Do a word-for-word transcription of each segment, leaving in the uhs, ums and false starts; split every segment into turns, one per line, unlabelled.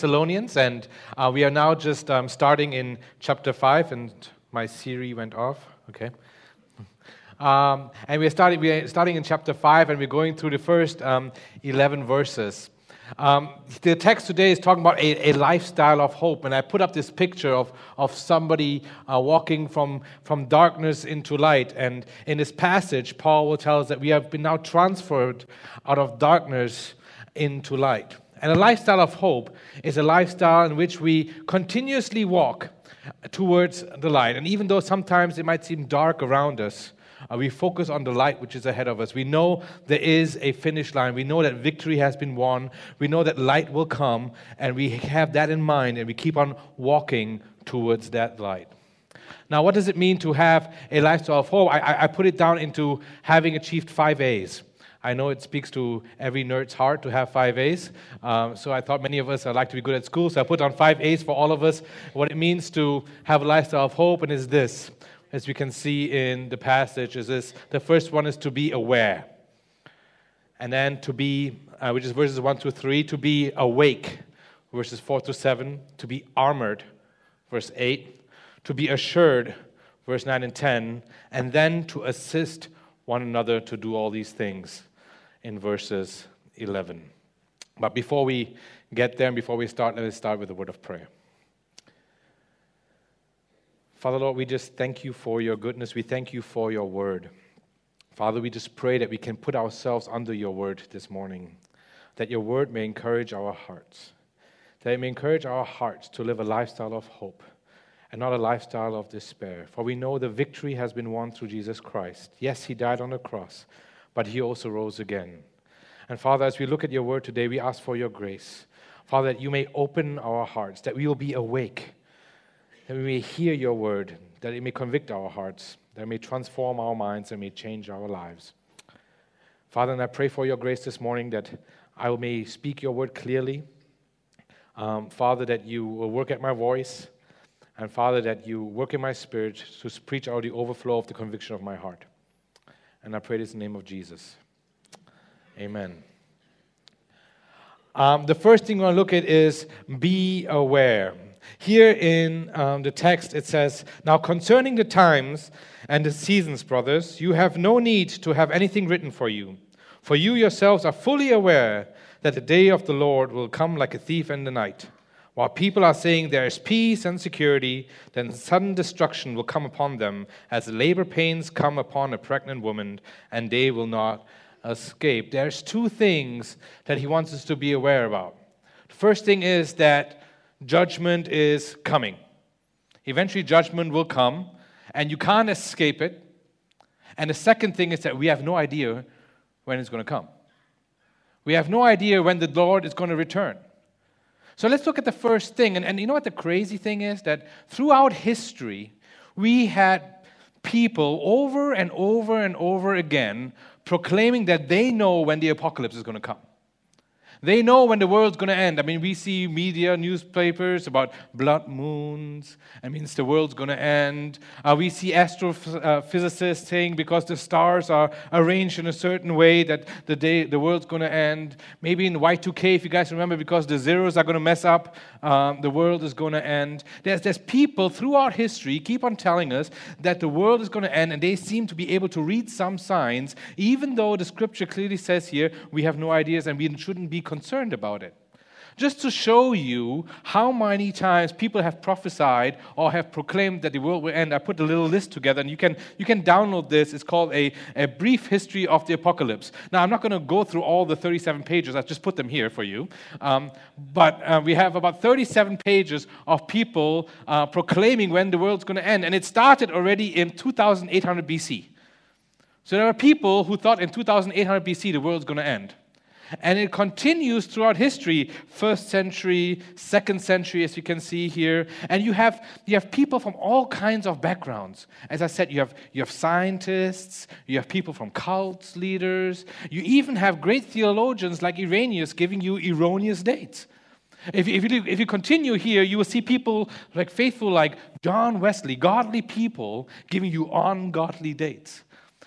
Thessalonians, and uh, we are now just um, starting in chapter five, and my Siri went off. Okay. Um, and we're starting, we're starting in chapter five, and we're going through the first um, eleven verses. Um, the text today is talking about a, a lifestyle of hope, and I put up this picture of, of somebody uh, walking from, from darkness into light. And in this passage, Paul will tell us that we have been now transferred out of darkness into light. And a lifestyle of hope is a lifestyle in which we continuously walk towards the light. And even though sometimes it might seem dark around us, uh, we focus on the light which is ahead of us. We know there is a finish line. We know that victory has been won. We know that light will come, and we have that in mind, and we keep on walking towards that light. Now, what does it mean to have a lifestyle of hope? I, I, I put it down into having achieved five A's. I know it speaks to every nerd's heart to have five A's, um, so I thought many of us like to be good at school, so I put on five A's for all of us. What it means to have a lifestyle of hope, and is this, as we can see in the passage, is this. The first one is to be aware, and then to be, uh, which is verses one to three, to be awake, verses four to seven, to be armored, verse eight, to be assured, verse nine and ten, and then to assist one another to do all these things, in verses eleven. But before we get there and before we start, let us start with a word of prayer. Father, Lord, we just thank you for your goodness. We thank you for your word. Father, we just pray that we can put ourselves under your word this morning, that your word may encourage our hearts, that it may encourage our hearts to live a lifestyle of hope and not a lifestyle of despair. For we know the victory has been won through Jesus Christ. Yes, he died on the cross, but he also rose again. And Father, as we look at your word today, we ask for your grace. Father, that you may open our hearts, that we will be awake, that we may hear your word, that it may convict our hearts, that it may transform our minds and may change our lives. Father, and I pray for your grace this morning, that I may speak your word clearly. Um, Father, that you will work at my voice, and Father, that you work in my spirit to preach out the overflow of the conviction of my heart. And I pray this in the name of Jesus. Amen. Um, the first thing we're going to look at is be aware. Here in um, the text it says, "Now concerning the times and the seasons, brothers, you have no need to have anything written for you. For you yourselves are fully aware that the day of the Lord will come like a thief in the night. While people are saying there is peace and security, then sudden destruction will come upon them as labor pains come upon a pregnant woman, and they will not escape." There's two things that he wants us to be aware about. The first thing is that judgment is coming. Eventually judgment will come, and you can't escape it. And the second thing is that we have no idea when it's going to come. We have no idea when the Lord is going to return. So let's look at the first thing. And, and you know what the crazy thing is? That throughout history, we had people over and over and over again proclaiming that they know when the apocalypse is going to come. They know when the world's going to end. I mean, we see media, newspapers about blood moons. It means the world's going to end. Uh, we see astrophysicists saying because the stars are arranged in a certain way that the day the world's going to end. Maybe in Y two K, if you guys remember, because the zeros are going to mess up, um, the world is going to end. There's, there's people throughout history keep on telling us that the world is going to end, and they seem to be able to read some signs, even though the scripture clearly says here we have no ideas and we shouldn't be concerned about it. Just to show you how many times people have prophesied or have proclaimed that the world will end, I put a little list together, and you can you can download this. It's called a, a brief history of the apocalypse. Now, I'm not going to go through all the thirty-seven pages. I've just put them here for you. Um, but uh, we have about thirty-seven pages of people uh, proclaiming when the world's going to end. And it started already in two thousand eight hundred B C. So there are people who thought in two thousand eight hundred B C the world's going to end. And it continues throughout history, first century, second century, as you can see here. And you have you have people from all kinds of backgrounds. As I said, you have you have scientists, you have people from cult leaders, you even have great theologians like Irenaeus giving you erroneous dates. If you, if you if you continue here, you will see people like faithful like John Wesley, godly people giving you ungodly dates.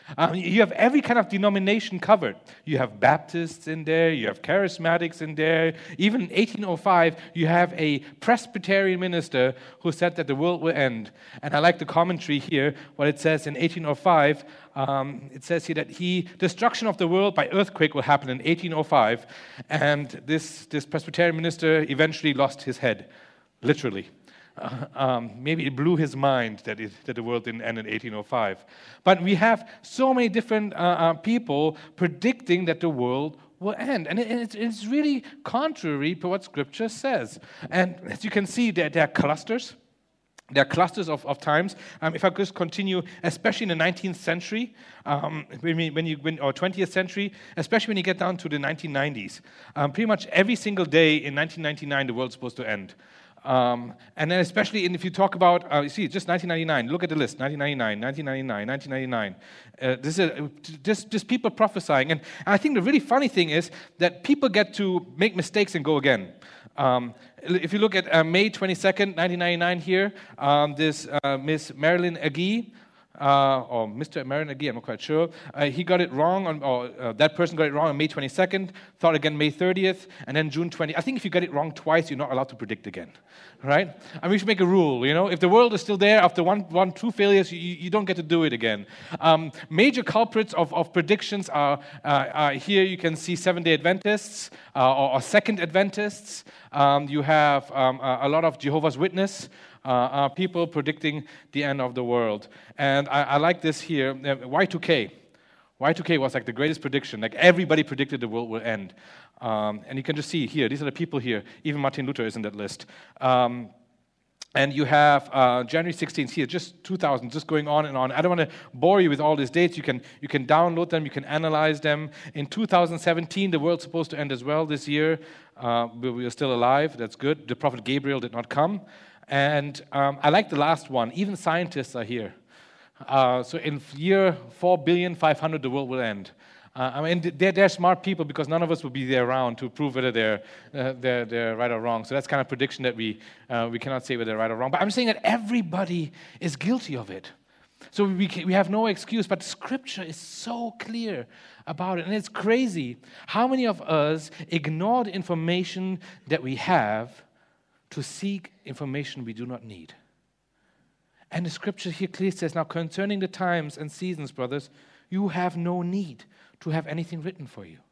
Um, you have every kind of denomination covered. You have Baptists in there, you have Charismatics in there. Even in eighteen oh five, you have a Presbyterian minister who said that the world will end. And I like the commentary here, what it says in eighteen oh five. Um, it says here that he, destruction of the world by earthquake will happen in eighteen oh five. And this, this Presbyterian minister eventually lost his head, literally. Uh, um, maybe it blew his mind that, it, that the world didn't end in eighteen oh five. But we have so many different uh, uh, people predicting that the world will end. And it, it's, it's really contrary to what Scripture says. And as you can see, there, there are clusters. There are clusters of, of times. Um, if I just continue, especially in the nineteenth century, um, when, we, when you, when, or twentieth century, especially when you get down to the nineteen nineties, um, pretty much every single day in nineteen ninety-nine, the world's supposed to end. Um, and then especially in, if you talk about, uh, you see, just nineteen ninety-nine, look at the list, nineteen ninety-nine, nineteen ninety-nine, nineteen ninety-nine. Uh, this is a, just, just people prophesying. And, and I think the really funny thing is that people get to make mistakes and go again. Um, if you look at uh, May twenty-second, nineteen ninety-nine here, um, this uh, Miss Marilyn Agee, Uh, or Mister Marin Agee, I'm not quite sure. Uh, he got it wrong, on, or uh, that person got it wrong on May twenty-second, thought again May thirtieth, and then June twentieth. I think if you get it wrong twice, you're not allowed to predict again, right? I mean, we should make a rule, you know? If the world is still there after one, one two failures, you, you don't get to do it again. Um, major culprits of, of predictions are, uh, are here. You can see Seventh-day Adventists uh, or, or Second Adventists. Um, you have um, a, a lot of Jehovah's Witnesses. Uh, uh, people predicting the end of the world. And I, I like this here, uh, Y two K. Y two K was like the greatest prediction. Like everybody predicted the world will end. Um, and you can just see here, these are the people here. Even Martin Luther is in that list. Um, and you have uh, January sixteenth here, just two thousand, just going on and on. I don't want to bore you with all these dates. You can, you can download them, you can analyze them. In two thousand seventeen, the world's supposed to end as well this year. Uh, we are still alive, that's good. The prophet Gabriel did not come. And um, I like the last one. Even scientists are here. Uh, so in year four billion five hundred, the world will end. Uh, I mean, they're, they're smart people because none of us will be there around to prove whether they're, uh, they're, they're right or wrong. So that's kind of prediction that we, uh, we cannot say whether they're right or wrong. But I'm saying that everybody is guilty of it. So we, we have no excuse, but Scripture is so clear about it. And it's crazy how many of us ignore the information that we have to seek information we do not need. And the Scripture here clearly says, now concerning the times and seasons, brothers, you have no need to have anything written for you.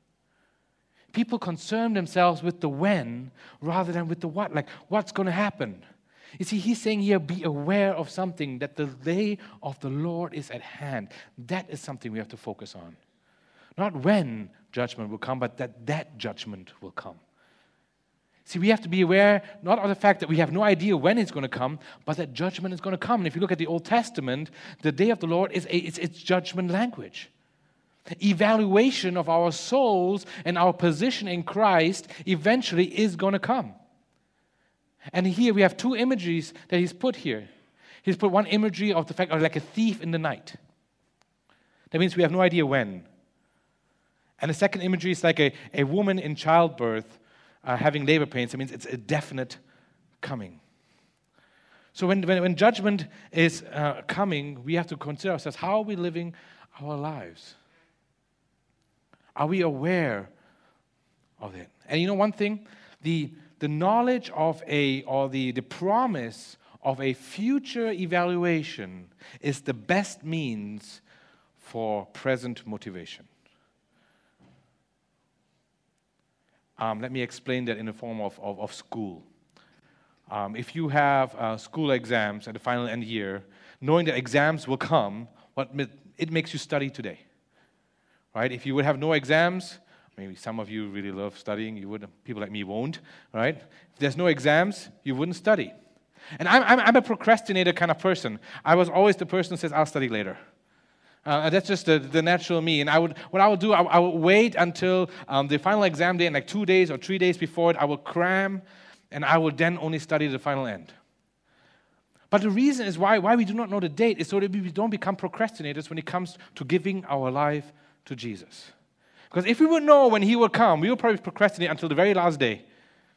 People concern themselves with the when rather than with the what, like what's going to happen. You see, he's saying here, be aware of something, that the day of the Lord is at hand. That is something we have to focus on. Not when judgment will come, but that that judgment will come. See, we have to be aware not of the fact that we have no idea when it's going to come, but that judgment is going to come. And if you look at the Old Testament, the day of the Lord is a, it's, it's judgment language. Evaluation of our souls and our position in Christ eventually is going to come. And here we have two imageries that he's put here. He's put one imagery of the fact of like a thief in the night. That means we have no idea when. And the second imagery is like a, a woman in childbirth uh, having labor pains. That means it's a definite coming. So when, when, when judgment is uh, coming, we have to consider ourselves, how are we living our lives? Are we aware of it? And you know one thing? The, the knowledge of a, or the, the promise of a future evaluation is the best means for present motivation. Um, let me explain that in the form of, of, of school. Um, if you have uh, school exams at the final end year, knowing that exams will come, what it makes you study today. Right? If you would have no exams, maybe some of you really love studying, you would, people like me won't, right? If there's no exams, you wouldn't study. And I'm, I'm, I'm a procrastinator kind of person. I was always the person who says, I'll study later. Uh, that's just the, the natural me. And I would, what I would do, I, I would wait until um, the final exam day, and like two days or three days before it, I would cram, and I would then only study the final end. But the reason is why, why we do not know the date is so that we don't become procrastinators when it comes to giving our life to Jesus. Because if we would know when he will come, we will probably procrastinate until the very last day.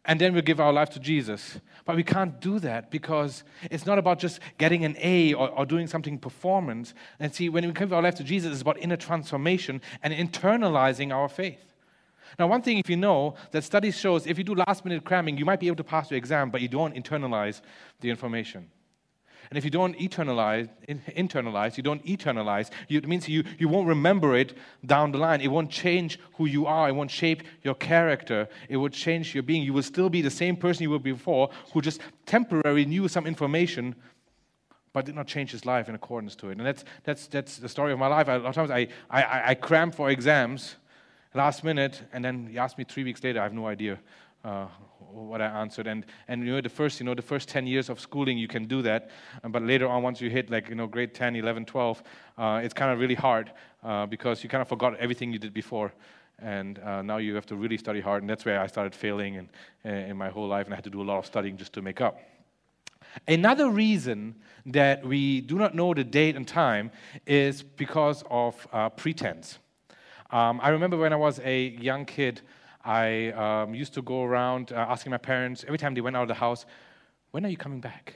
and then we'll give our life to Jesus. But we can't do that because it's not about just getting an A or, or doing something performance. And see, when we give our life to Jesus, it's about inner transformation and internalizing our faith. Now, one thing, if you know, that studies shows if you do last-minute cramming, you might be able to pass your exam, but you don't internalize the information. And if you don't eternalize, internalize, you don't eternalize, you, it means you, you won't remember it down the line. It won't change who you are. It won't shape your character. It would change your being. You will still be the same person you were before, who just temporarily knew some information, but did not change his life in accordance to it. And that's that's that's the story of my life. I, a lot of times I, I, I cram for exams last minute, and then you ask me three weeks later, I have no idea uh, what I answered. And and you know the first you know the first ten years of schooling you can do that, but later on, once you hit like you know grade ten, eleven, twelve, uh, it's kind of really hard uh, because you kind of forgot everything you did before, and uh, now you have to really study hard. And that's where I started failing in in my whole life, and I had to do a lot of studying just to make up. Another reason that we do not know the date and time is because of uh, pretense. Um, I remember when I was a young kid, I um, used to go around uh, asking my parents, every time they went out of the house, when are you coming back?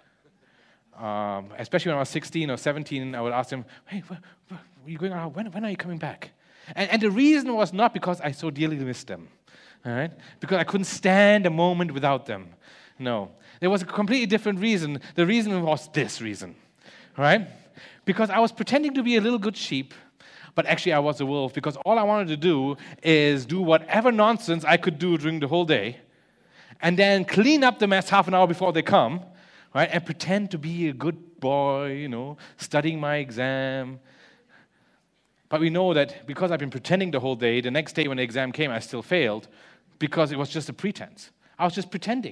Um, especially when I was sixteen or seventeen, I would ask them, hey, where, where are you going out? When, when are you coming back? And, and the reason was not because I so dearly missed them, all right? Because I couldn't stand a moment without them. No. There was a completely different reason. The reason was this reason, all right? Because I was pretending to be a little good sheep, but actually I was a wolf, because all I wanted to do is do whatever nonsense I could do during the whole day, and then clean up the mess half an hour before they come, right? And pretend to be a good boy, you know, studying my exam. But we know that because I've been pretending the whole day, the next day when the exam came, I still failed because it was just a pretense. I was just pretending.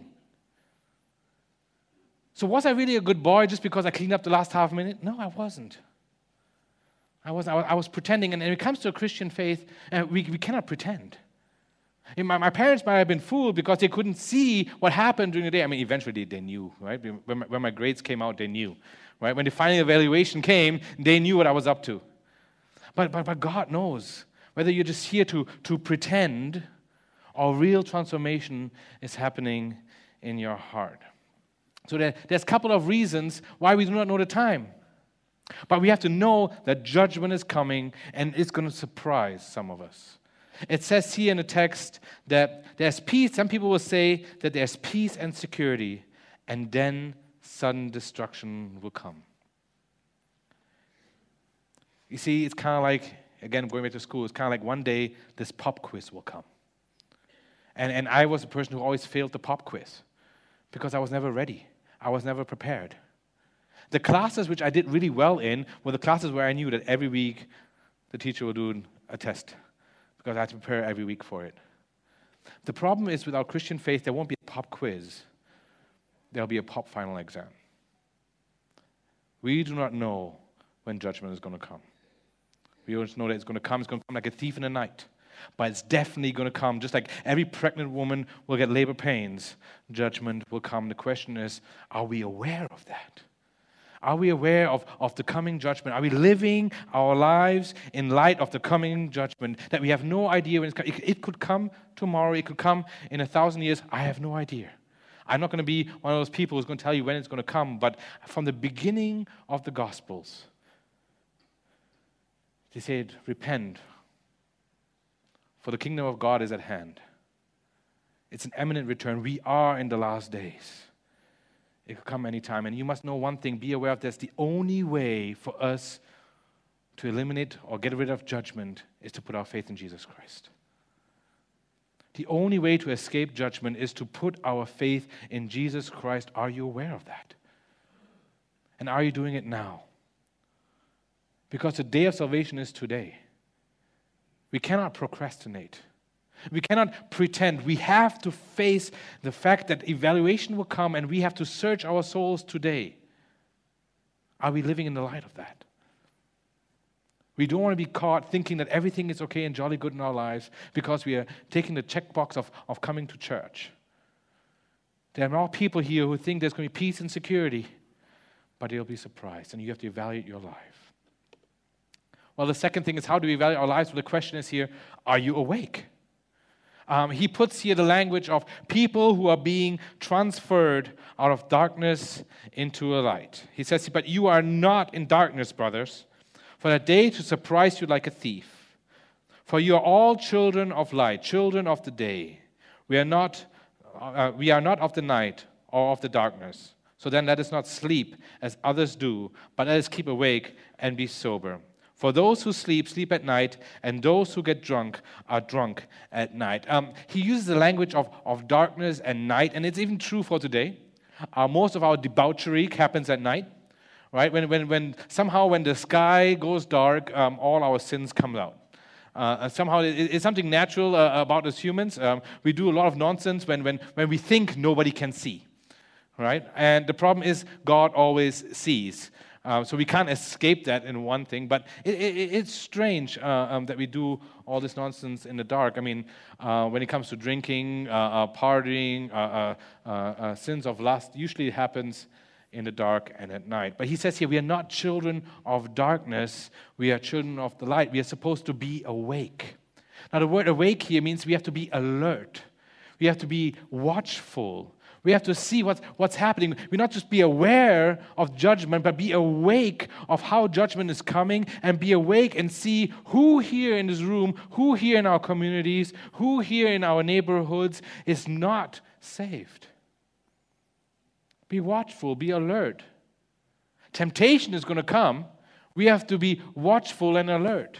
So was I really a good boy just because I cleaned up the last half minute? No, I wasn't. I was, I was, I was pretending. And when it comes to a Christian faith, uh, we, we cannot pretend. And my, my parents might have been fooled because they couldn't see what happened during the day. I mean, eventually they, they knew, right? When my, when my grades came out, they knew, right? When the final evaluation came, they knew what I was up to. But, but, but God knows whether you're just here to, to pretend or real transformation is happening in your heart. So there, there's a couple of reasons why we do not know the time. But we have to know that judgment is coming, and it's going to surprise some of us. It says here in the text that there's peace. Some people will say that there's peace and security, and then sudden destruction will come. You see, it's kind of like, again, going back to school, it's kind of like one day this pop quiz will come. And, and I was a person who always failed the pop quiz because I was never ready. I was never prepared. The classes which I did really well in were the classes where I knew that every week the teacher would do a test because I had to prepare every week for it. The problem is with our Christian faith, there won't be a pop quiz. There'll be a pop final exam. We do not know when judgment is going to come. We just know that it's going to come. It's going to come like a thief in the night. But it's definitely going to come. Just like every pregnant woman will get labor pains, judgment will come. The question is, are we aware of that? Are we aware of, of the coming judgment? Are we living our lives in light of the coming judgment that we have no idea when it's coming? It, it could come tomorrow. It could come in a thousand years. I have no idea. I'm not going to be one of those people who's going to tell you when it's going to come. But from the beginning of the Gospels, they said, repent, for the kingdom of God is at hand. It's an imminent return. We are in the last days. It could come anytime. And you must know one thing. Be aware of this. The only way for us to eliminate or get rid of judgment is to put our faith in Jesus Christ. The only way to escape judgment is to put our faith in Jesus Christ. Are you aware of that? And are you doing it now? Because the day of salvation is today. We cannot procrastinate. We cannot pretend. We have to face the fact that evaluation will come, and we have to search our souls today. Are we living in the light of that? We don't want to be caught thinking that everything is okay and jolly good in our lives because we are taking the checkbox of, of coming to church. There are more people here who think there's going to be peace and security, but they'll be surprised, and you have to evaluate your life. Well, the second thing is, how do we evaluate our lives? Well, the question is here, are you awake? Um, he puts here the language of people who are being transferred out of darkness into a light. He says, but you are not in darkness, brothers, for that day to surprise you like a thief. For you are all children of light, children of the day. We are not, uh, we are not of the night or of the darkness. So then let us not sleep as others do, but let us keep awake and be sober. For those who sleep, sleep at night, and those who get drunk are drunk at night. Um, he uses the language of, of darkness and night, and it's even true for today. Uh, most of our debauchery happens at night, right? When, when, when somehow when the sky goes dark, um, all our sins come out. Uh, somehow it, it's something natural uh, about us humans. Um, we do a lot of nonsense when, when, when we think nobody can see, right? And the problem is God always sees. Uh, so we can't escape that in one thing, but it, it, it's strange uh, um, that we do all this nonsense in the dark. I mean, uh, when it comes to drinking, uh, uh, partying, uh, uh, uh, uh, sins of lust, usually it happens in the dark and at night. But he says here, we are not children of darkness, we are children of the light. We are supposed to be awake. Now the word awake here means we have to be alert. We have to be watchful. We have to see what's, what's happening. We not just be aware of judgment, but be awake of how judgment is coming, and be awake and see who here in this room, who here in our communities, who here in our neighborhoods is not saved. Be watchful, be alert. Temptation is going to come. We have to be watchful and alert.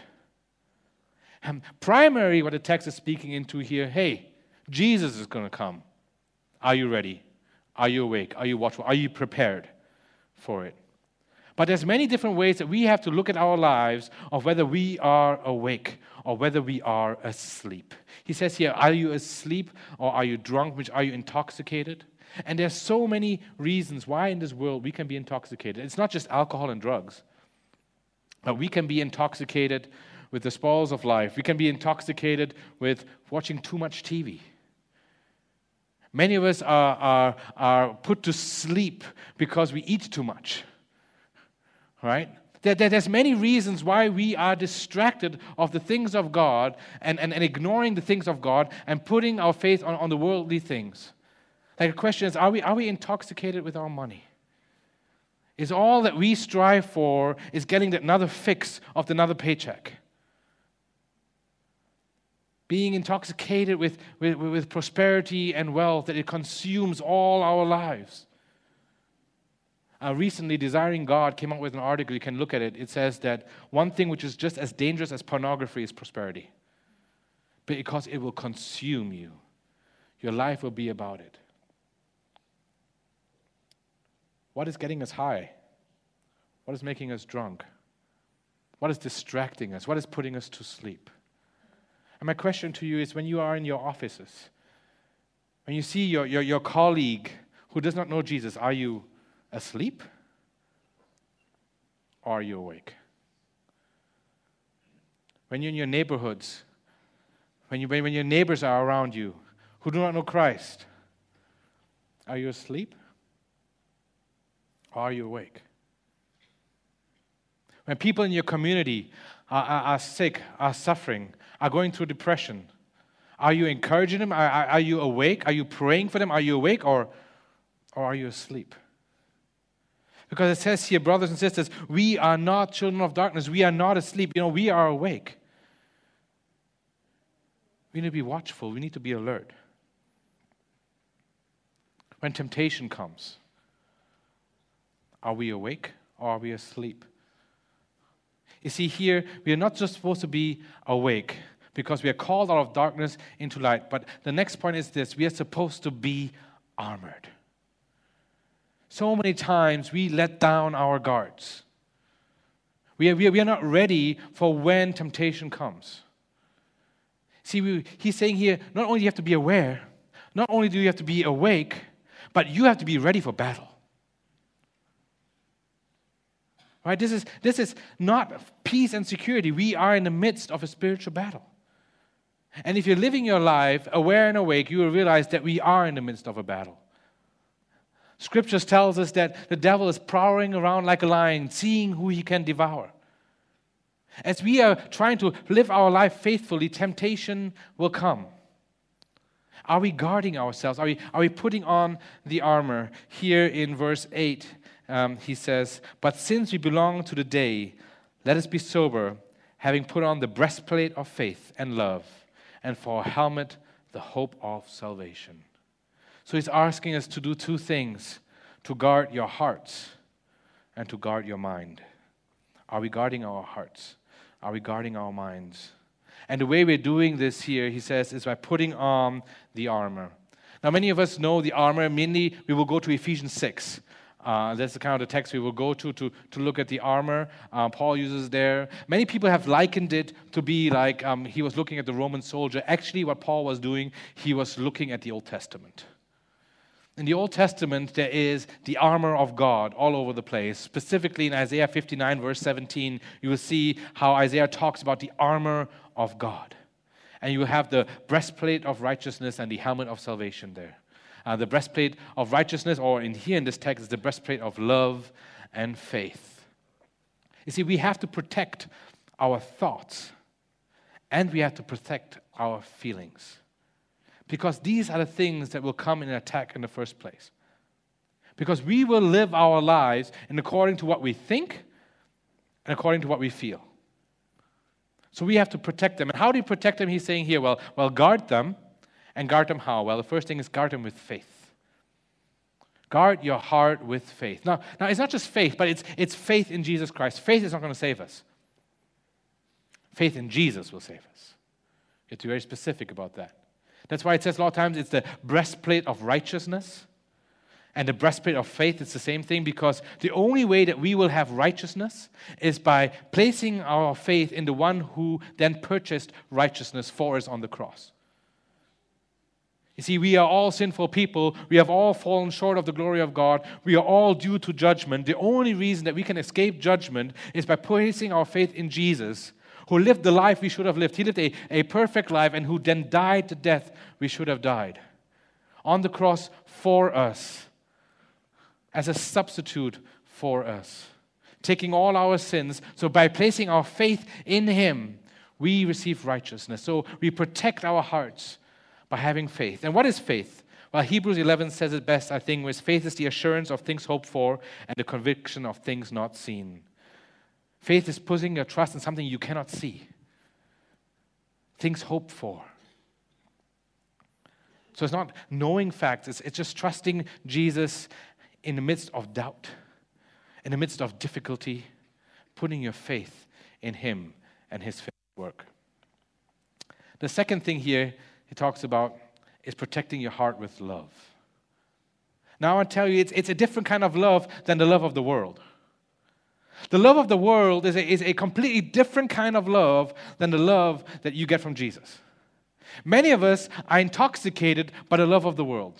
And primary, what the text is speaking into here, hey, Jesus is going to come. Are you ready? Are you awake? Are you watchful? Are you prepared for it? But there's many different ways that we have to look at our lives of whether we are awake or whether we are asleep. He says here, are you asleep or are you drunk, which are you intoxicated? And there's so many reasons why in this world we can be intoxicated. It's not just alcohol and drugs, but we can be intoxicated with the spoils of life. We can be intoxicated with watching too much T V. Many of us are, are, are put to sleep because we eat too much, right? There, there, there's many reasons why we are distracted of the things of God and, and, and ignoring the things of God and putting our faith on, on the worldly things. Like the question is, are we, are we intoxicated with our money? Is all that we strive for is getting another fix of another paycheck? Being intoxicated with, with, with prosperity and wealth, that it consumes all our lives. Uh, recently, Desiring God came out with an article. You can look at it. It says that one thing which is just as dangerous as pornography is prosperity. Because it will consume you. Your life will be about it. What is getting us high? What is making us drunk? What is distracting us? What is putting us to sleep? And my question to you is, when you are in your offices, when you see your, your, your colleague who does not know Jesus, are you asleep or are you awake? When you're in your neighborhoods, when, you, when your neighbors are around you who do not know Christ, are you asleep or are you awake? When people in your community are, are, are sick, are suffering, are going through depression, are you encouraging them? Are, are, are you awake? Are you praying for them? Are you awake or, or are you asleep? Because it says here, brothers and sisters, we are not children of darkness. We are not asleep. You know, we are awake. We need to be watchful. We need to be alert. When temptation comes, are we awake or are we asleep? You see, here, we are not just supposed to be awake because we are called out of darkness into light. But the next point is this: we are supposed to be armored. So many times we let down our guards. We are, we are, we are not ready for when temptation comes. See, we, he's saying here, not only do you have to be aware, not only do you have to be awake, but you have to be ready for battle. Right? This is, this is not peace and security. We are in the midst of a spiritual battle. And if you're living your life aware and awake, you will realize that we are in the midst of a battle. Scriptures tells us that the devil is prowling around like a lion, seeing who he can devour. As we are trying to live our life faithfully, temptation will come. Are we guarding ourselves? Are we, are we putting on the armor? Here in verse eight, um, he says, "But since we belong to the day, let us be sober, having put on the breastplate of faith and love, and for a helmet, the hope of salvation." So he's asking us to do two things: to guard your hearts and to guard your mind. Are we guarding our hearts? Are we guarding our minds? And the way we're doing this here, he says, is by putting on the armor. Now, many of us know the armor. Mainly, we will go to Ephesians six. Uh, that's the kind of the text we will go to to, to look at the armor uh, Paul uses there. Many people have likened it to be like um, he was looking at the Roman soldier. Actually, what Paul was doing, he was looking at the Old Testament. In the Old Testament, there is the armor of God all over the place. Specifically in Isaiah fifty-nine, verse seventeen, you will see how Isaiah talks about the armor of God. And you will have the breastplate of righteousness and the helmet of salvation there. Uh, the breastplate of righteousness, or in here in this text, is the breastplate of love and faith. You see, we have to protect our thoughts, and we have to protect our feelings. Because these are the things that will come in attack in the first place. Because we will live our lives in according to what we think and according to what we feel. So we have to protect them. And how do you protect them? He's saying here, well, well, guard them. And guard them how? Well, the first thing is guard them with faith. Guard your heart with faith. Now, now it's not just faith, but it's, it's faith in Jesus Christ. Faith is not going to save us. Faith in Jesus will save us. You have to be very specific about that. That's why it says a lot of times it's the breastplate of righteousness. And the breastplate of faith, it's the same thing, because the only way that we will have righteousness is by placing our faith in the one who then purchased righteousness for us on the cross. You see, we are all sinful people. We have all fallen short of the glory of God. We are all due to judgment. The only reason that we can escape judgment is by placing our faith in Jesus, who lived the life we should have lived. He lived a, a perfect life, and who then died the death we should have died on the cross for us, as a substitute for us, taking all our sins. So by placing our faith in Him, we receive righteousness. So we protect our hearts by having faith. And what is faith? Well, Hebrews eleven says it best, I think, was faith is the assurance of things hoped for and the conviction of things not seen. Faith is putting your trust in something you cannot see. Things hoped for. So it's not knowing facts, it's, it's just trusting Jesus in the midst of doubt, in the midst of difficulty, putting your faith in Him and His finished work. The second thing here he talks about is protecting your heart with love. Now I tell you, it's, it's a different kind of love than the love of the world. The love of the world is a, is a completely different kind of love than the love that you get from Jesus. Many of us are intoxicated by the love of the world.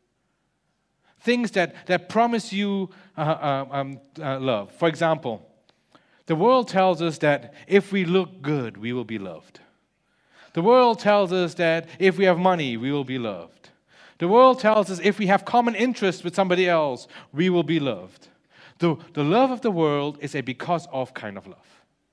Things that, that promise you uh, uh, um, uh, love. For example, the world tells us that if we look good, we will be loved. The world tells us that if we have money, we will be loved. The world tells us if we have common interests with somebody else, we will be loved. The, the love of the world is a because of kind of love.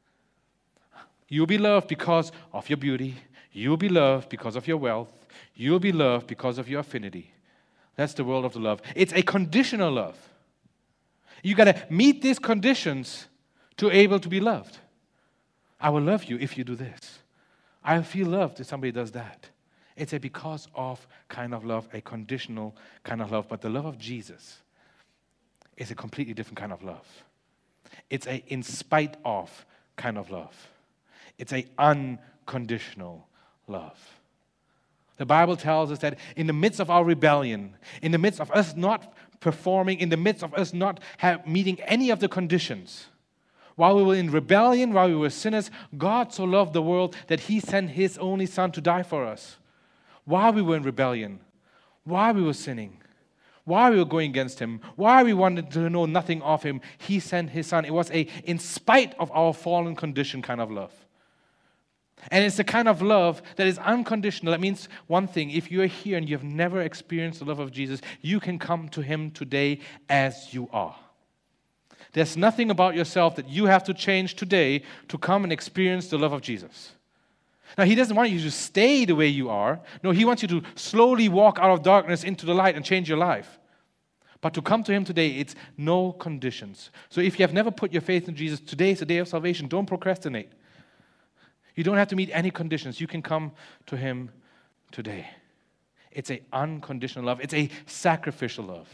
You'll be loved because of your beauty. You'll be loved because of your wealth. You'll be loved because of your affinity. That's the world of the love. It's a conditional love. You got to meet these conditions to be able to be loved. I will love you if you do this. I feel loved if somebody does that. It's a because of kind of love, a conditional kind of love. But the love of Jesus is a completely different kind of love. It's a in spite of kind of love. It's a unconditional love. The Bible tells us that in the midst of our rebellion, in the midst of us not performing, in the midst of us not have, meeting any of the conditions, while we were in rebellion, while we were sinners, God so loved the world that He sent His only Son to die for us. While we were in rebellion, while we were sinning, while we were going against Him, while we wanted to know nothing of Him, He sent His Son. It was a in spite of our fallen condition kind of love. And it's the kind of love that is unconditional. That means one thing: if you are here and you have never experienced the love of Jesus, you can come to Him today as you are. There's nothing about yourself that you have to change today to come and experience the love of Jesus. Now, He doesn't want you to stay the way you are. No, He wants you to slowly walk out of darkness into the light and change your life. But to come to Him today, it's no conditions. So if you have never put your faith in Jesus, today is the day of salvation. Don't procrastinate. You don't have to meet any conditions. You can come to Him today. It's an unconditional love. It's a sacrificial love.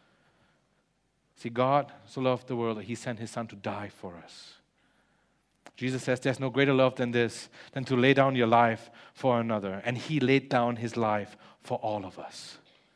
See, God so loved the world that He sent His Son to die for us. Jesus says there's no greater love than this, than to lay down your life for another. And He laid down His life for all of us.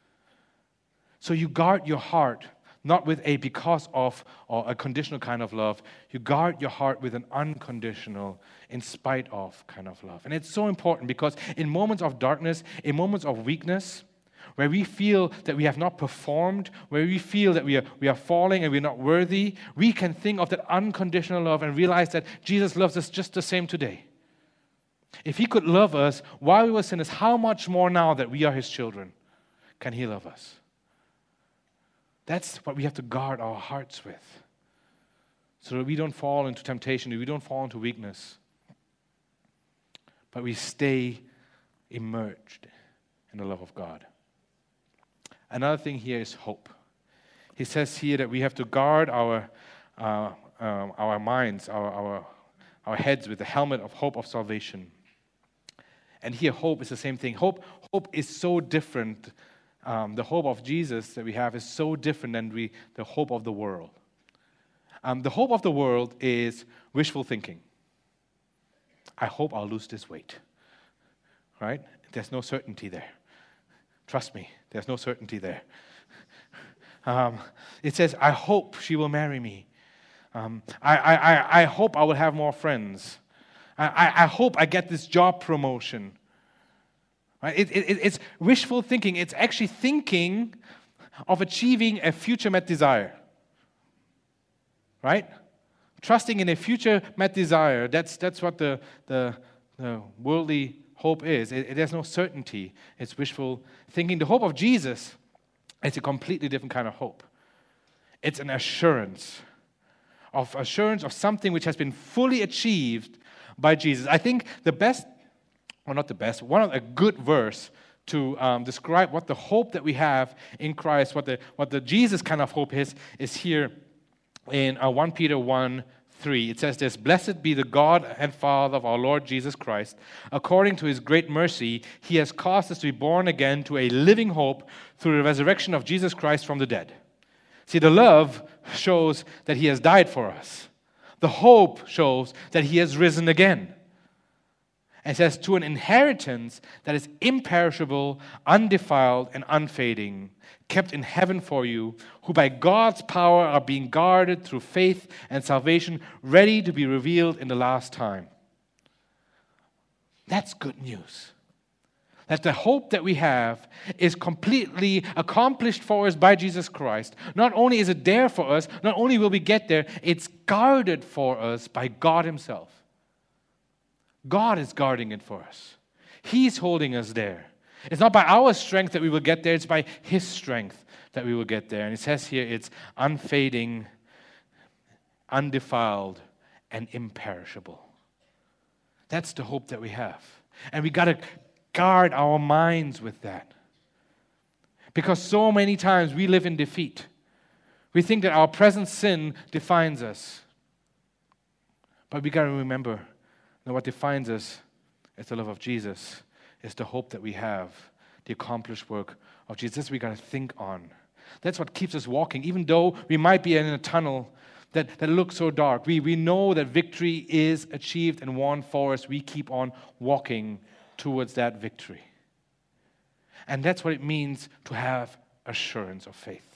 So you guard your heart, not with a because of or a conditional kind of love. You guard your heart with an unconditional, in spite of kind of love. And it's so important because in moments of darkness, in moments of weakness, where we feel that we have not performed, where we feel that we are, we are falling and we're not worthy, we can think of that unconditional love and realize that Jesus loves us just the same today. If He could love us while we were sinners, how much more now that we are His children can He love us? That's what we have to guard our hearts with, so that we don't fall into temptation, that we don't fall into weakness, but we stay immersed in the love of God. Another thing here is hope. He says here that we have to guard our uh, um, our minds, our, our our heads with the helmet of hope of salvation. And here, hope is the same thing. Hope, hope is so different. Um, the hope of Jesus that we have is so different than we, the hope of the world. Um, the hope of the world is wishful thinking. I hope I'll lose this weight. Right? There's no certainty there. Trust me, there's no certainty there. Um, it says, I hope she will marry me. Um, I, I, I, I hope I will have more friends. I, I, I hope I get this job promotion. Right? It, it, it's wishful thinking. It's actually thinking of achieving a future met desire. Right? Trusting in a future met desire. That's, that's what the, the, the worldly hope is. It, it, there's no certainty. It's wishful thinking. The hope of Jesus is a completely different kind of hope. It's an assurance. Of assurance of something which has been fully achieved by Jesus. I think the best, or not the best, one of a good verse to um, describe what the hope that we have in Christ, what the what the Jesus kind of hope is, is here in uh, First Peter one three. It says this, "Blessed be the God and Father of our Lord Jesus Christ. According to His great mercy, He has caused us to be born again to a living hope through the resurrection of Jesus Christ from the dead." See, the love shows that He has died for us. The hope shows that He has risen again. And it says, to an inheritance that is imperishable, undefiled, and unfading, kept in heaven for you, who by God's power are being guarded through faith and salvation, ready to be revealed in the last time. That's good news. That the hope that we have is completely accomplished for us by Jesus Christ. Not only is it there for us, not only will we get there, it's guarded for us by God Himself. God is guarding it for us. He's holding us there. It's not by our strength that we will get there, it's by His strength that we will get there. And it says here it's unfading, undefiled, and imperishable. That's the hope that we have. And we got to guard our minds with that. Because so many times we live in defeat. We think that our present sin defines us. But we got to remember that what defines us is the love of Jesus. It's the hope that we have, the accomplished work of Jesus. That's what we got to think on. That's what keeps us walking. Even though we might be in a tunnel that, that looks so dark, we, we know that victory is achieved and won for us. We keep on walking towards that victory. And that's what it means to have assurance of faith.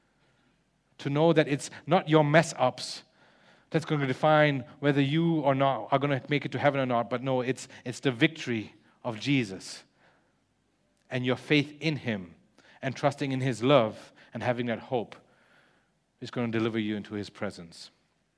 To know that it's not your mess-ups that's going to define whether you or not are going to make it to heaven or not, but no, it's, it's the victory of Jesus and your faith in Him and trusting in His love and having that hope is going to deliver you into His presence.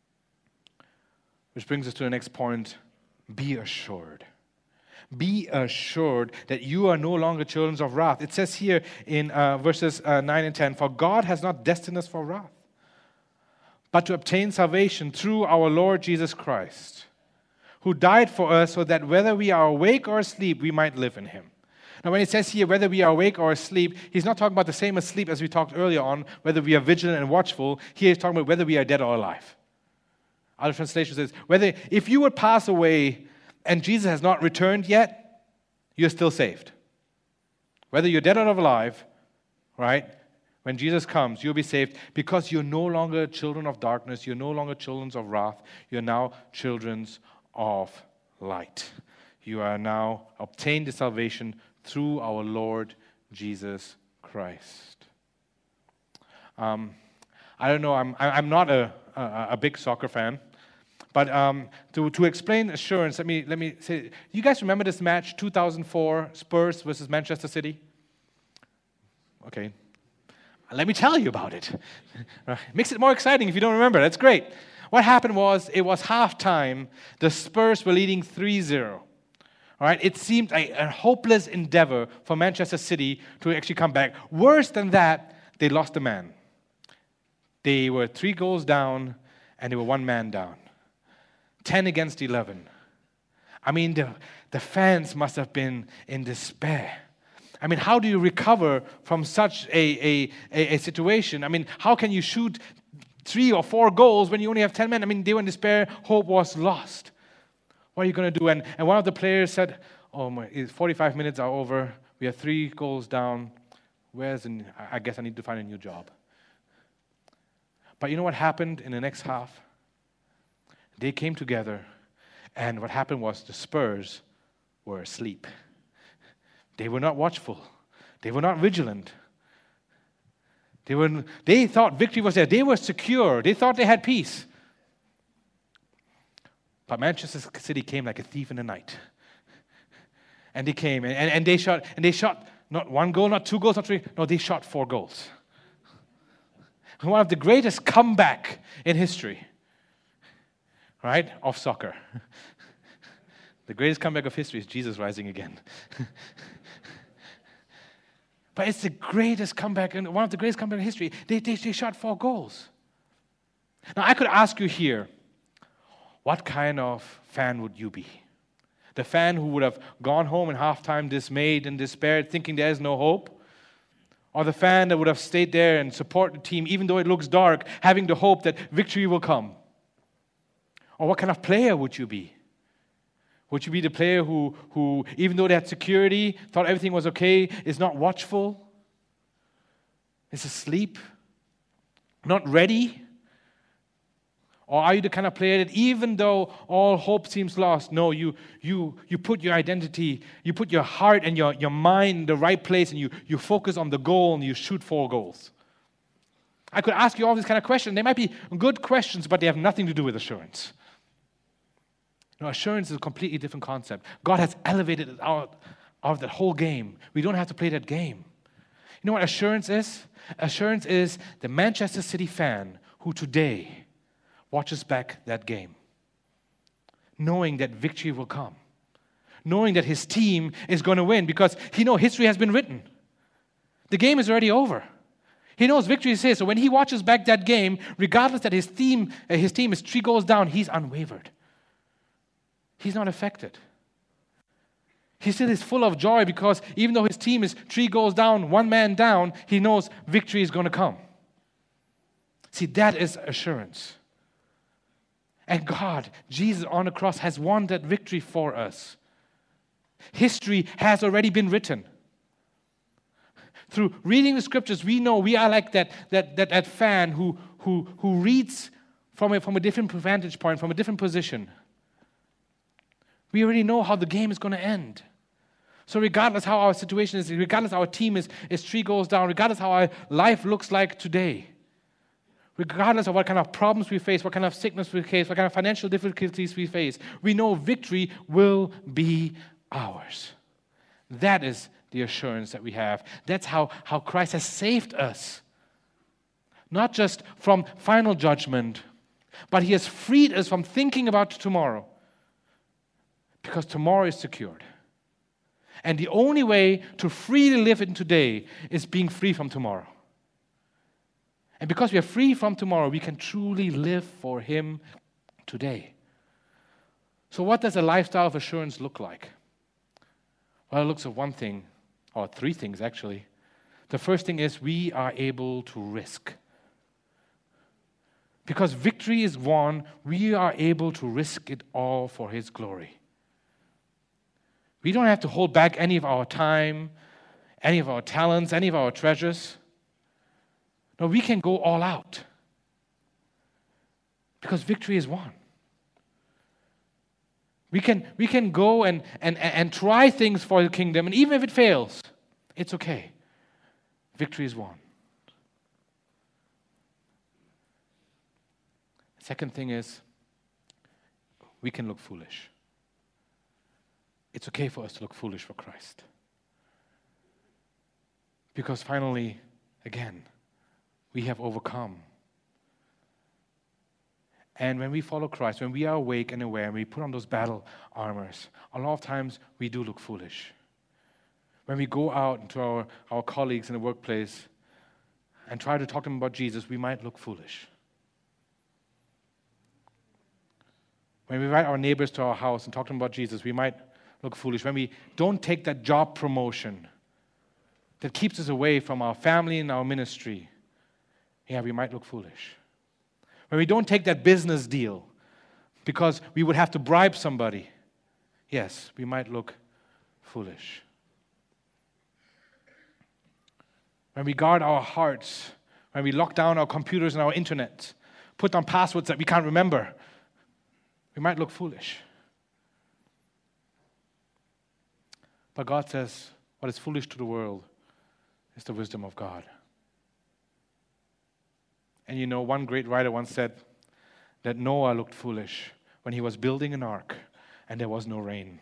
Which brings us to the next point, be assured. Be assured that you are no longer children of wrath. It says here in uh, verses uh, nine and ten, "For God has not destined us for wrath, but to obtain salvation through our Lord Jesus Christ, who died for us so that whether we are awake or asleep, we might live in him. Now, when it says here, whether we are awake or asleep, he's not talking about the same asleep as we talked earlier on, whether we are vigilant and watchful. Here he's talking about whether we are dead or alive. Other translation says, whether if you would pass away and Jesus has not returned yet, you're still saved. Whether you're dead or alive, right? When Jesus comes, you'll be saved because you're no longer children of darkness. You're no longer children of wrath. You're now children of light. You are now obtained the salvation through our Lord Jesus Christ. Um, I don't know. I'm I'm not a a, a big soccer fan, but um, to to explain assurance, let me let me say. You guys remember this match, two thousand four Spurs versus Manchester City? Okay. Let me tell you about it. It makes it more exciting if you don't remember. That's great. What happened was, it was halftime. The Spurs were leading three zero. All right? It seemed a, a hopeless endeavor for Manchester City to actually come back. Worse than that, they lost a man. They were three goals down, and they were one man down. ten against eleven. I mean, the, the fans must have been in despair. I mean, how do you recover from such a, a, a, a situation? I mean, how can you shoot three or four goals when you only have ten men? I mean, they were in despair. Hope was lost. What are you going to do? And, and one of the players said, oh, my, forty-five minutes are over. We are three goals down. Where's the, I guess I need to find a new job. But you know what happened in the next half? They came together, and what happened was the Spurs were asleep. They were not watchful. They were not vigilant. They were. They thought victory was there. They were secure. They thought they had peace. But Manchester City came like a thief in the night. And they came, and, and they shot, and they shot not one goal, not two goals, not three. No, they shot four goals. One of the greatest comeback in history, right, of soccer. The greatest comeback of history is Jesus rising again. But it's the greatest comeback, and one of the greatest comeback in history. They, they, they shot four goals. Now, I could ask you here, what kind of fan would you be? The fan who would have gone home in halftime dismayed and despaired, thinking there is no hope? Or the fan that would have stayed there and support the team, even though it looks dark, having the hope that victory will come? Or what kind of player would you be? Would you be the player who, who, even though they had security, thought everything was okay, is not watchful, is asleep, not ready? Or are you the kind of player that even though all hope seems lost, no, you you you put your identity, you put your heart and your, your mind in the right place, and you, you focus on the goal and you shoot four goals? I could ask you all these kind of questions. They might be good questions, but they have nothing to do with assurance. No, assurance is a completely different concept. God has elevated it out of that whole game. We don't have to play that game. You know what assurance is? Assurance is the Manchester City fan who today watches back that game, knowing that victory will come, knowing that his team is going to win because he knows history has been written. The game is already over. He knows victory is his. So when he watches back that game, regardless that his team, uh, his team is three goals down, he's unwavered. He's not affected. He still is full of joy because even though his team is three goals down, one man down, he knows victory is going to come. See, that is assurance. And God, Jesus on the cross, has won that victory for us. History has already been written. Through reading the scriptures, we know we are like that, that, that, that fan who, who, who reads from a, from a different vantage point, from a different position. We already know how the game is going to end. So regardless how our situation is, regardless our team is, is three goals down, regardless how our life looks like today, regardless of what kind of problems we face, what kind of sickness we face, what kind of financial difficulties we face, we know victory will be ours. That is the assurance that we have. That's how, how Christ has saved us. Not just from final judgment, but He has freed us from thinking about tomorrow. Because tomorrow is secured. And the only way to freely live in today is being free from tomorrow. And because we are free from tomorrow, we can truly live for Him today. So what does a lifestyle of assurance look like? Well, it looks at one thing, or three things actually. The first thing is we are able to risk. Because victory is won, we are able to risk it all for His glory. We don't have to hold back any of our time, any of our talents, any of our treasures. No, we can go all out. Because victory is won. We can, we can go and, and, and try things for the kingdom, and even if it fails, it's okay. Victory is won. Second thing is, we can look foolish. It's okay for us to look foolish for Christ. Because finally, again, we have overcome. And when we follow Christ, when we are awake and aware, and we put on those battle armors, a lot of times we do look foolish. When we go out to our, our colleagues in the workplace and try to talk to them about Jesus, we might look foolish. When we invite our neighbors to our house and talk to them about Jesus, we might look foolish. When we don't take that job promotion that keeps us away from our family and our ministry, yeah, we might look foolish. When we don't take that business deal because we would have to bribe somebody, yes, we might look foolish. When we guard our hearts, when we lock down our computers and our internet, put on passwords that we can't remember, we might look foolish. But God says, what is foolish to the world is the wisdom of God. And you know, one great writer once said that Noah looked foolish when he was building an ark and there was no rain.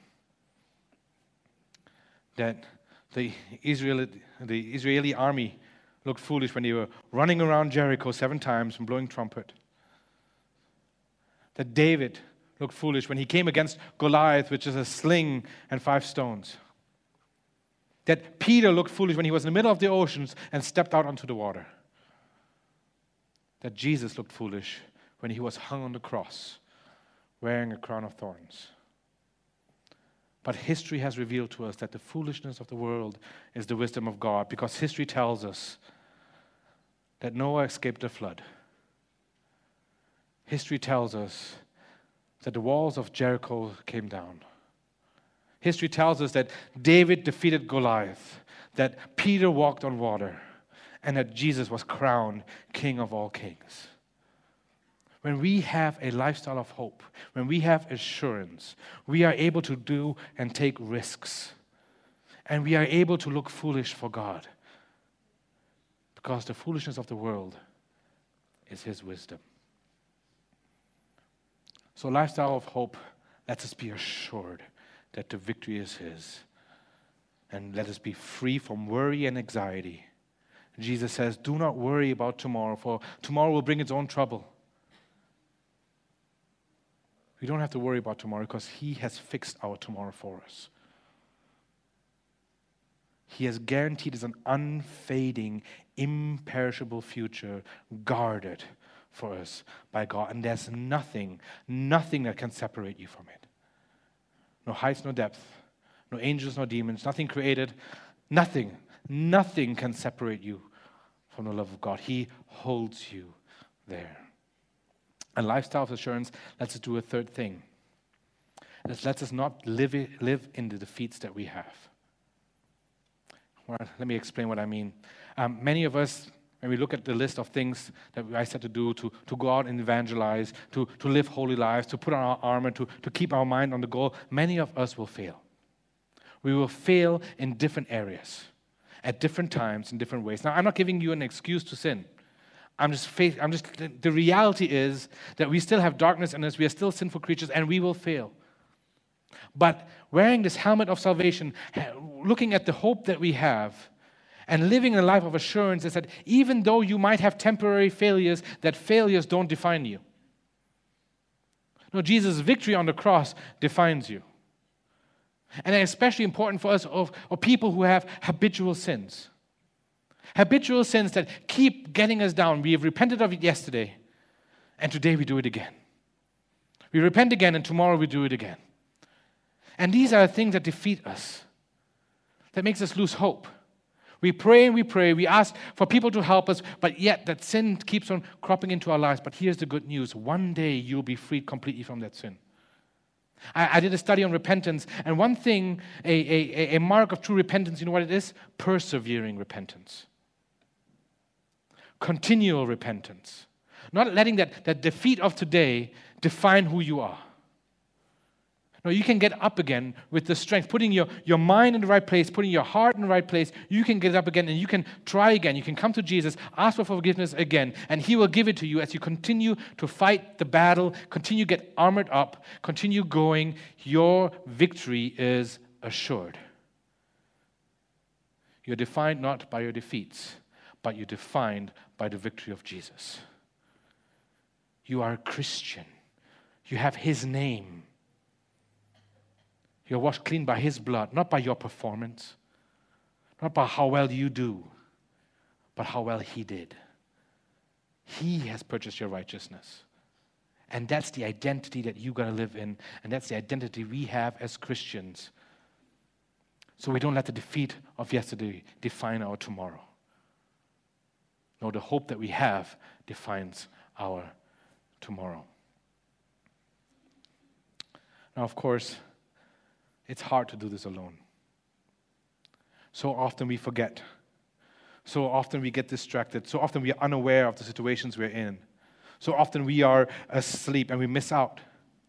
That the Israeli, the Israeli army looked foolish when they were running around Jericho seven times and blowing trumpet. That David looked foolish when he came against Goliath, which is a sling and five stones. That Peter looked foolish when he was in the middle of the oceans and stepped out onto the water. That Jesus looked foolish when he was hung on the cross, wearing a crown of thorns. But history has revealed to us that the foolishness of the world is the wisdom of God, because history tells us that Noah escaped the flood. History tells us that the walls of Jericho came down. History tells us that David defeated Goliath, that Peter walked on water, and that Jesus was crowned King of all kings. When we have a lifestyle of hope, when we have assurance, we are able to do and take risks. And we are able to look foolish for God. Because the foolishness of the world is His wisdom. So lifestyle of hope, let us be assured that the victory is His. And let us be free from worry and anxiety. Jesus says, do not worry about tomorrow, for tomorrow will bring its own trouble. We don't have to worry about tomorrow because He has fixed our tomorrow for us. He has guaranteed us an unfading, imperishable future guarded for us by God. And there's nothing, nothing that can separate you from it. No heights, no depth, no angels, no demons, nothing created, nothing, nothing can separate you from the love of God. He holds you there. And lifestyle of assurance lets us do a third thing. It lets us not live, live in the defeats that we have. Well, let me explain what I mean. Um, many of us, when we look at the list of things that I said to do, to, to go out and evangelize, to, to live holy lives, to put on our armor, to, to keep our mind on the goal, many of us will fail. We will fail in different areas, at different times, in different ways. Now, I'm not giving you an excuse to sin. I'm just, faith, I'm just, the reality is that we still have darkness in us, we are still sinful creatures, and we will fail. But wearing this helmet of salvation, looking at the hope that we have, and living a life of assurance is that even though you might have temporary failures, that failures don't define you. No, Jesus' victory on the cross defines you. And it's especially important for us of, of people who have habitual sins. Habitual sins that keep getting us down. We have repented of it yesterday, and today we do it again. We repent again, and tomorrow we do it again. And these are things that defeat us, that makes us lose hope. We pray and we pray, we ask for people to help us, but yet that sin keeps on cropping into our lives. But here's the good news. One day you'll be freed completely from that sin. I, I did a study on repentance, and one thing, a, a, a mark of true repentance, you know what it is? Persevering repentance. Continual repentance. Not letting that, that defeat of today define who you are. No, you can get up again with the strength, putting your, your mind in the right place, putting your heart in the right place. You can get up again and you can try again. You can come to Jesus, ask for forgiveness again, and He will give it to you as you continue to fight the battle, continue to get armored up, continue going. Your victory is assured. You're defined not by your defeats, but you're defined by the victory of Jesus. You are a Christian. You have His name. You're washed clean by His blood, not by your performance, not by how well you do, but how well He did. He has purchased your righteousness. And that's the identity that you got to live in, and that's the identity we have as Christians. So we don't let the defeat of yesterday define our tomorrow. No, the hope that we have defines our tomorrow. Now, of course, it's hard to do this alone. So often we forget. So often we get distracted. So often we are unaware of the situations we're in. So often we are asleep and we miss out.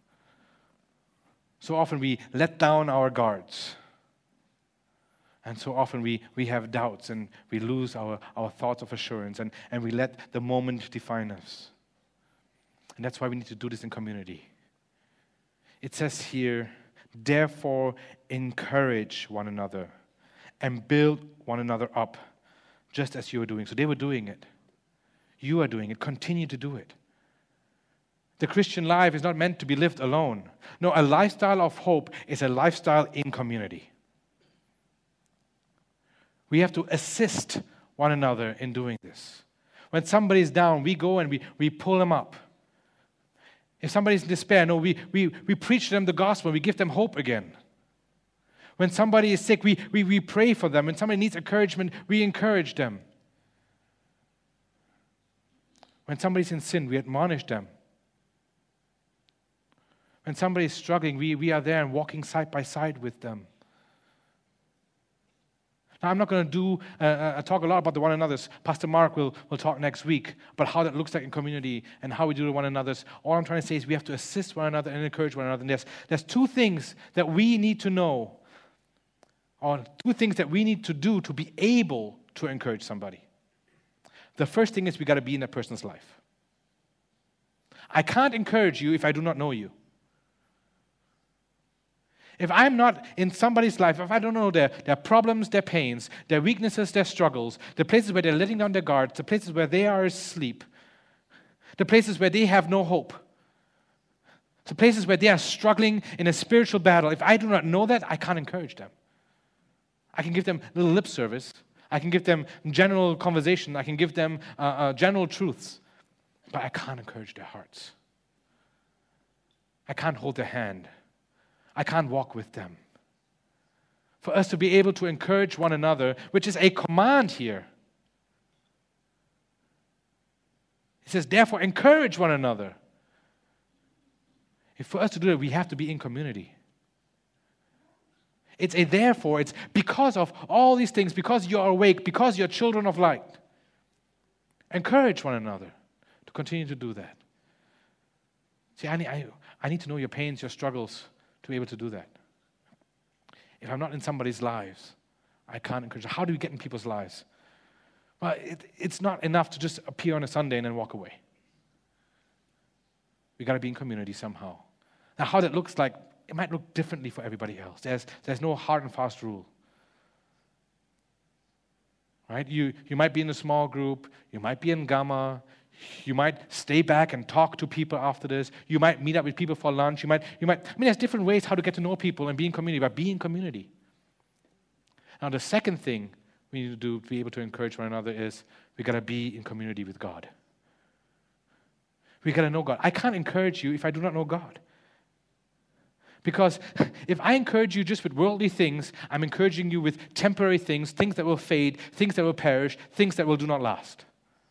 So often we let down our guards. And so often we, we have doubts and we lose our, our thoughts of assurance and, and we let the moment define us. And that's why we need to do this in community. It says here, therefore, encourage one another and build one another up, just as you are doing. So they were doing it. You are doing it. Continue to do it. The Christian life is not meant to be lived alone. No, a lifestyle of hope is a lifestyle in community. We have to assist one another in doing this. When somebody's down, we go and we, we pull them up. If somebody's in despair, no, we, we, we preach them the gospel. We give them hope again. When somebody is sick, we, we, we pray for them. When somebody needs encouragement, we encourage them. When somebody's in sin, we admonish them. When somebody is struggling, we, we are there and walking side by side with them. Now, I'm not going to do uh, uh, talk a lot about the one another's. Pastor Mark will, will talk next week about how that looks like in community and how we do to one another's. All I'm trying to say is we have to assist one another and encourage one another. And there's, there's two things that we need to know, or two things that we need to do to be able to encourage somebody. The first thing is we got to be in that person's life. I can't encourage you if I do not know you. If I'm not in somebody's life, if I don't know their, their problems, their pains, their weaknesses, their struggles, the places where they're letting down their guards, the places where they are asleep, the places where they have no hope, the places where they are struggling in a spiritual battle, if I do not know that, I can't encourage them. I can give them a little lip service. I can give them general conversation. I can give them uh, uh, general truths. But I can't encourage their hearts. I can't hold their hand. I can't walk with them. For us to be able to encourage one another, which is a command here. He says, therefore, encourage one another. If for us to do that, we have to be in community. It's a therefore, it's because of all these things, because you're awake, because you're children of light. Encourage one another to continue to do that. See, I need, I, I need to know your pains, your struggles, to be able to do that. If I'm not in somebody's lives, I can't encourage. How do we get in people's lives? Well, it, it's not enough to just appear on a Sunday and then walk away. We got to be in community somehow. Now, how that looks like, it might look differently for everybody else. There's, there's no hard and fast rule. Right? You, you might be in a small group. You might be in Gamma. You might stay back and talk to people after this. You might meet up with people for lunch. You might, you might, I mean, there's different ways how to get to know people and be in community, but be in community. Now, the second thing we need to do to be able to encourage one another is we got to be in community with God. We got to know God. I can't encourage you if I do not know God. Because if I encourage you just with worldly things, I'm encouraging you with temporary things, things that will fade, things that will perish, things that will do not last.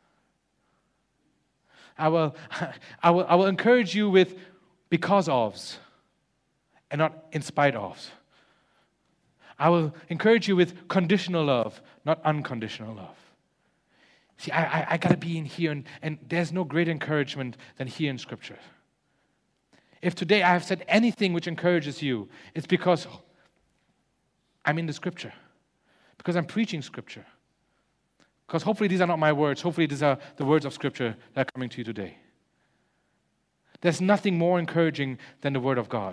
I will, I will, I will encourage you with because ofs and not in spite of. I will encourage you with conditional love, not unconditional love. See, I, I, I got to be in here, and, and there's no greater encouragement than here in Scripture. If today I have said anything which encourages you, it's because I'm in the Scripture, because I'm preaching Scripture. Because hopefully these are not my words. Hopefully these are the words of Scripture that are coming to you today. There's nothing more encouraging than the Word of God.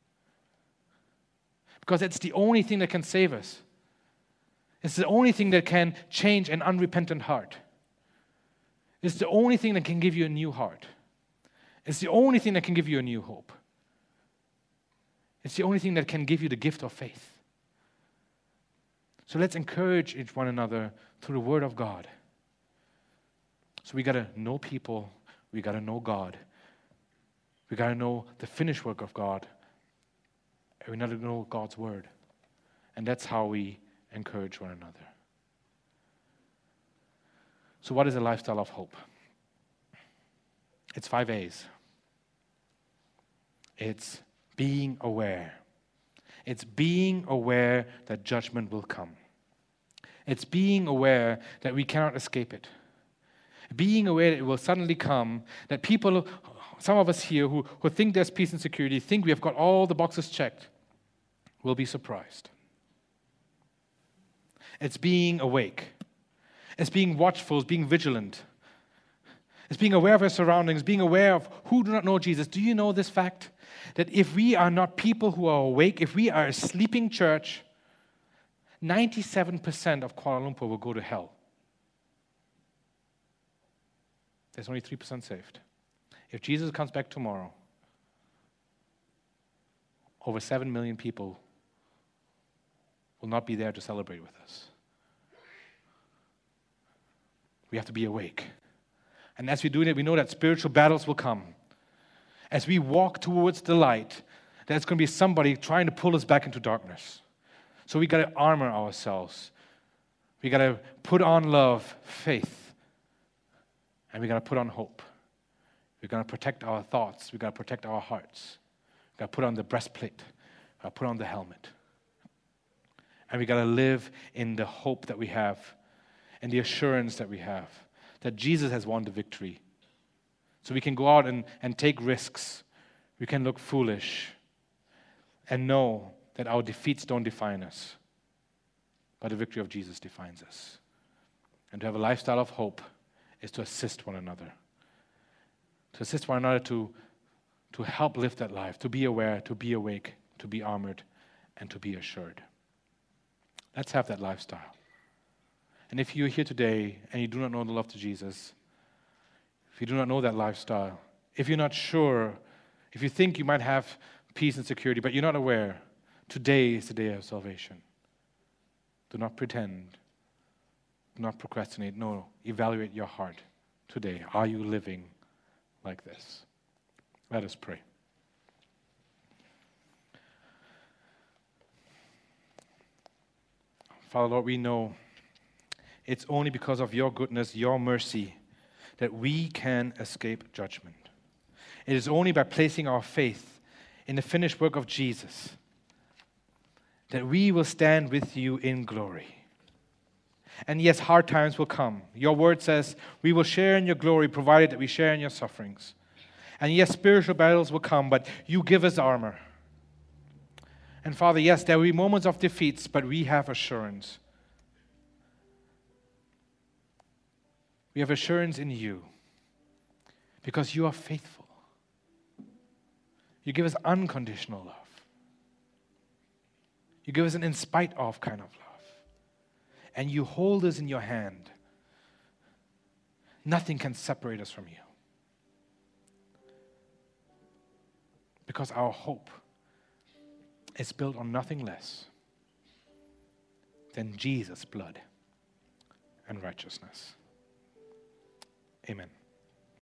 Because it's the only thing that can save us. It's the only thing that can change an unrepentant heart. It's the only thing that can give you a new heart. It's the only thing that can give you a new hope. It's the only thing that can give you the gift of faith. So let's encourage each one another through the Word of God. So we got to know people. We got to know God. We got to know the finished work of God. And we got to know God's Word. And that's how we encourage one another. So what is a lifestyle of hope? It's five A's. It's being aware. It's being aware that judgment will come. It's being aware that we cannot escape it. Being aware that it will suddenly come, that people, some of us here who, who think there's peace and security, think we have got all the boxes checked, will be surprised. It's being awake. It's being watchful. It's being vigilant. It's being aware of our surroundings, being aware of who do not know Jesus. Do you know this fact? That if we are not people who are awake, if we are a sleeping church, ninety-seven percent of Kuala Lumpur will go to hell. There's only three percent saved. If Jesus comes back tomorrow, over seven million people will not be there to celebrate with us. We have to be awake. And as we're doing it, we know that spiritual battles will come. As we walk towards the light, there's going to be somebody trying to pull us back into darkness. So we got to armor ourselves. We got to put on love, faith, and we got to put on hope. We got to protect our thoughts. We got to protect our hearts. We got to put on the breastplate. We got to put on the helmet. And we got to live in the hope that we have and the assurance that we have that Jesus has won the victory. So we can go out and, and take risks. We can look foolish and know that our defeats don't define us, but the victory of Jesus defines us. And to have a lifestyle of hope is to assist one another. To assist one another to, to help live that life, to be aware, to be awake, to be armored, and to be assured. Let's have that lifestyle. And if you're here today and you do not know the love of Jesus, if you do not know that lifestyle, if you're not sure, if you think you might have peace and security, but you're not aware, today is the day of salvation. Do not pretend. Do not procrastinate. No, evaluate your heart today. Are you living like this? Let us pray. Father, Lord, we know it's only because of your goodness, your mercy, that we can escape judgment. It is only by placing our faith in the finished work of Jesus that we will stand with you in glory. And yes, hard times will come. Your word says we will share in your glory provided that we share in your sufferings. And yes, spiritual battles will come, but you give us armor. And Father, yes, there will be moments of defeats, but we have assurance. We have assurance in you because you are faithful. You give us unconditional love. You give us an in spite of kind of love. And you hold us in your hand. Nothing can separate us from you. Because our hope is built on nothing less than Jesus' blood and righteousness. Amen.